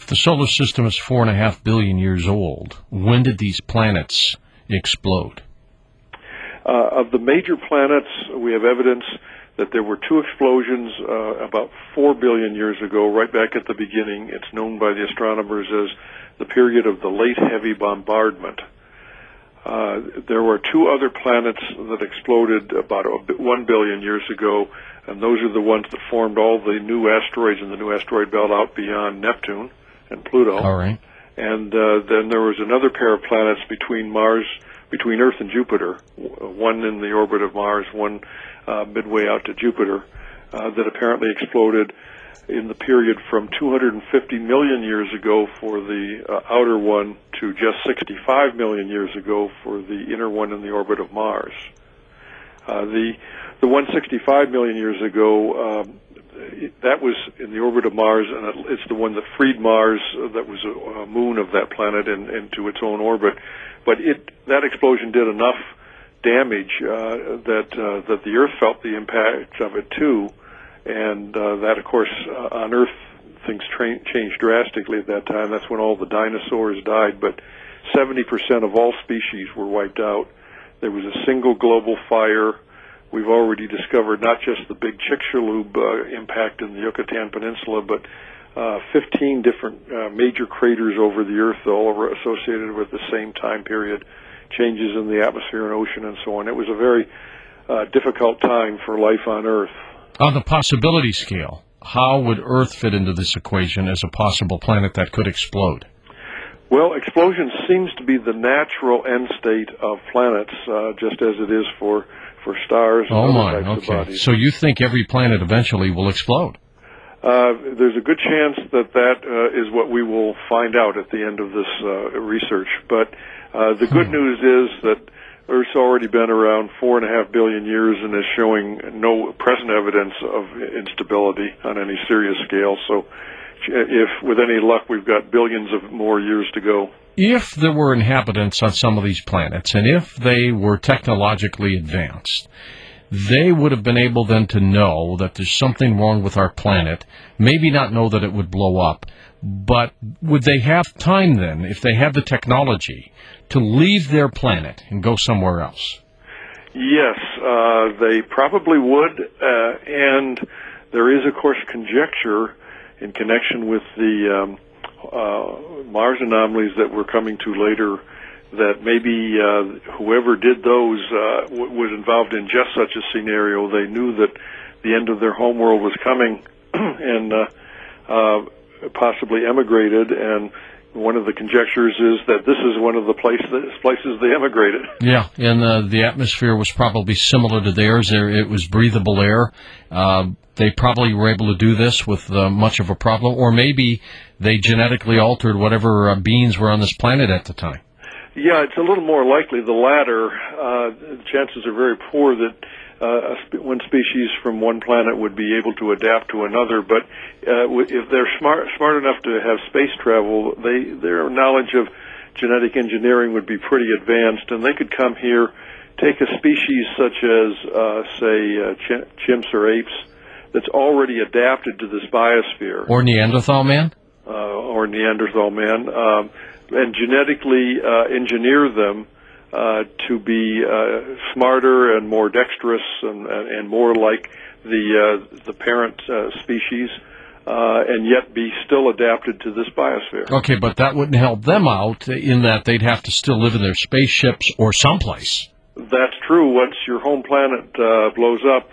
If the solar system is 4.5 billion years old, when did these planets explode? Of the major planets, we have evidence that there were two explosions about 4 billion years ago, right back at the beginning. It's known by the astronomers as the period of the late heavy bombardment. There were two other planets that exploded about 1 billion years ago, and those are the ones that formed all the new asteroids in the new asteroid belt out beyond Neptune and Pluto. All right. And then there was another pair of planets between Earth and Jupiter, one in the orbit of Mars, one midway out to Jupiter, that apparently exploded in the period from 250 million years ago for the outer one to just 65 million years ago for the inner one in the orbit of Mars. The 165 million years ago, that was in the orbit of Mars, and it's the one that freed Mars, that was a moon of that planet, into its own orbit. But that explosion did enough damage that the Earth felt the impact of it too, and that, of course, on Earth things changed drastically at that time. That's when all the dinosaurs died, but 70% of all species were wiped out. There was a single global fire. We've already discovered not just the big Chicxulub impact in the Yucatan Peninsula, but 15 different major craters over the Earth, all associated with the same time period, changes in the atmosphere and ocean and so on. It was a very difficult time for life on Earth. On the possibility scale, how would Earth fit into this equation as a possible planet that could explode? Well, explosion seems to be the natural end state of planets, just as it is for stars and other types of bodies. So you think every planet eventually will explode? There's a good chance that is what we will find out at the end of this research. But the good news is that Earth's already been around 4.5 billion years and is showing no present evidence of instability on any serious scale. So if, with any luck, we've got billions of more years to go. If there were inhabitants on some of these planets, and if they were technologically advanced, they would have been able then to know that there's something wrong with our planet, maybe not know that it would blow up, but would they have time then, if they had the technology, to leave their planet and go somewhere else? Yes, they probably would, and there is, of course, conjecture in connection with the Mars anomalies that we're coming to later, that maybe whoever did those was involved in just such a scenario. They knew that the end of their homeworld was coming and possibly emigrated, and one of the conjectures is that this is one of the places they emigrated. Yeah, and the atmosphere was probably similar to theirs. It was breathable air. They probably were able to do this with much of a problem, or maybe they genetically altered whatever beings were on this planet at the time. Yeah, it's a little more likely the latter. The chances are very poor that one species from one planet would be able to adapt to another, but if they're smart enough to have space travel, their knowledge of genetic engineering would be pretty advanced, and they could come here, take a species such as, say, chimps or apes, that's already adapted to this biosphere. Or Neanderthal man? Or Neanderthal man, and genetically engineer them to be smarter and more dexterous and more like the parent species, and yet be still adapted to this biosphere. Okay, but that wouldn't help them out in that they'd have to still live in their spaceships or someplace. That's true. Once your home planet blows up,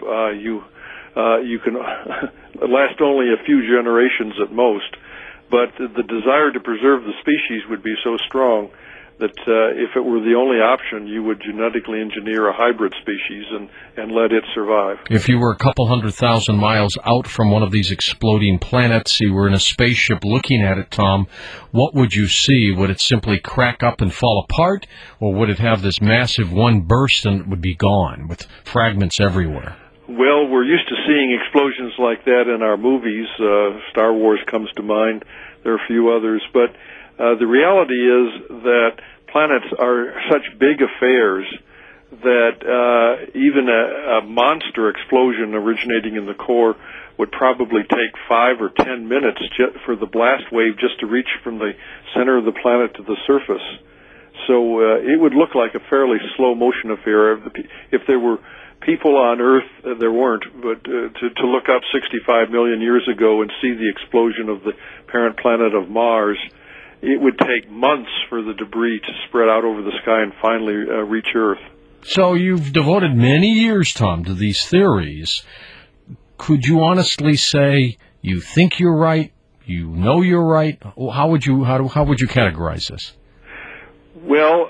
you can last only a few generations at most. But the desire to preserve the species would be so strong that if it were the only option, you would genetically engineer a hybrid species and let it survive. If you were a couple 100,000 miles out from one of these exploding planets, you were in a spaceship looking at it, Tom, what would you see? Would it simply crack up and fall apart, or would it have this massive one burst and it would be gone with fragments everywhere? Well, we're used to seeing explosions like that in our movies. Star Wars comes to mind. There are a few others. But the reality is that planets are such big affairs that even a monster explosion originating in the core would probably take 5 or 10 minutes for the blast wave just to reach from the center of the planet to the surface. So it would look like a fairly slow motion affair. If there were people on Earth, there weren't, but to look up 65 million years ago and see the explosion of the parent planet of Mars, it would take months for the debris to spread out over the sky and finally reach Earth. So you've devoted many years, Tom, to these theories. Could you honestly say you think you're right, you know you're right? How would you categorize this? Well,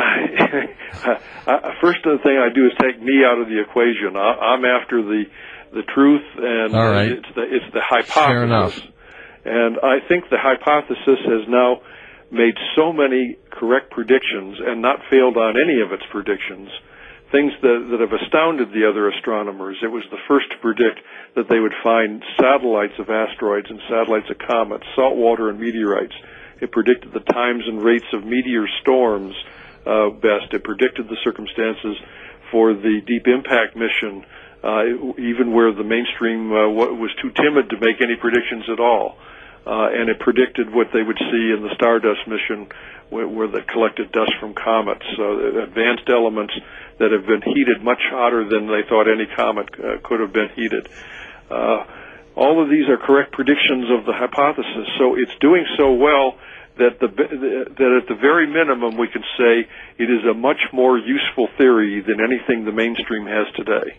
first thing I do is take me out of the equation. I'm after the truth, and all right. It's the hypothesis. Fair enough. And I think the hypothesis has now made so many correct predictions and not failed on any of its predictions, things that have astounded the other astronomers. It was the first to predict that they would find satellites of asteroids and satellites of comets, salt water and meteorites. It predicted the times and rates of meteor storms best. It predicted the circumstances for the Deep Impact mission, even where the mainstream was too timid to make any predictions at all. And it predicted what they would see in the Stardust mission, where they collected dust from comets, advanced elements that have been heated much hotter than they thought any comet could have been heated. All of these are correct predictions of the hypothesis, so it's doing so well that at the very minimum we can say it is a much more useful theory than anything the mainstream has today.